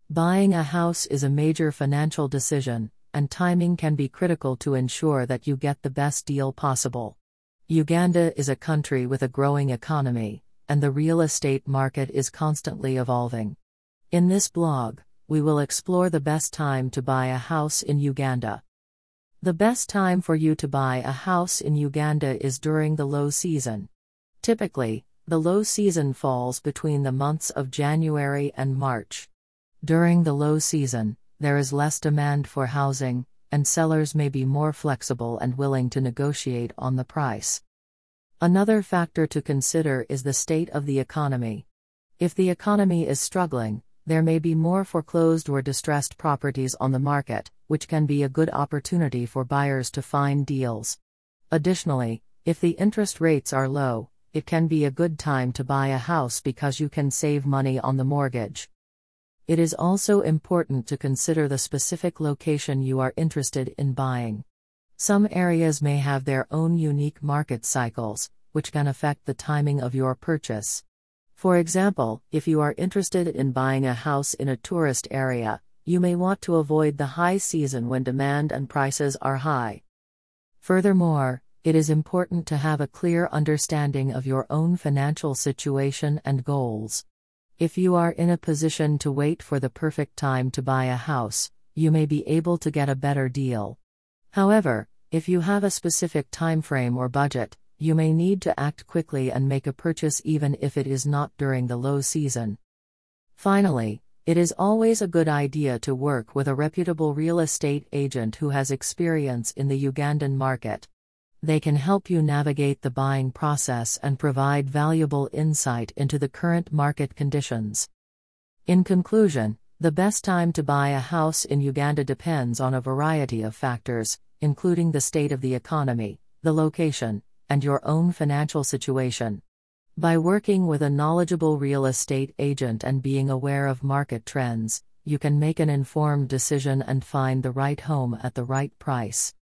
Buying a house is a major financial decision, and timing can be critical to ensure that you get the best deal possible. Uganda is a country with a growing economy, and the real estate market is constantly evolving. In this blog, we will explore the best time to buy a house in Uganda. The best time for you to buy a house in Uganda is during the low season. Typically, the low season falls between the months of January and March. During the low season, there is less demand for housing, and sellers may be more flexible and willing to negotiate on the price. Another factor to consider is the state of the economy. If the economy is struggling, there may be more foreclosed or distressed properties on the market, which can be a good opportunity for buyers to find deals. Additionally, if the interest rates are low, it can be a good time to buy a house because you can save money on the mortgage. It is also important to consider the specific location you are interested in buying. Some areas may have their own unique market cycles, which can affect the timing of your purchase. For example, if you are interested in buying a house in a tourist area, you may want to avoid the high season when demand and prices are high. Furthermore, it is important to have a clear understanding of your own financial situation and goals. If you are in a position to wait for the perfect time to buy a house, you may be able to get a better deal. However, if you have a specific time frame or budget, you may need to act quickly and make a purchase even if it is not during the low season. Finally, it is always a good idea to work with a reputable real estate agent who has experience in the Ugandan market. They can help you navigate the buying process and provide valuable insight into the current market conditions. In conclusion, the best time to buy a house in Uganda depends on a variety of factors, including the state of the economy, the location, and your own financial situation. By working with a knowledgeable real estate agent and being aware of market trends, you can make an informed decision and find the right home at the right price.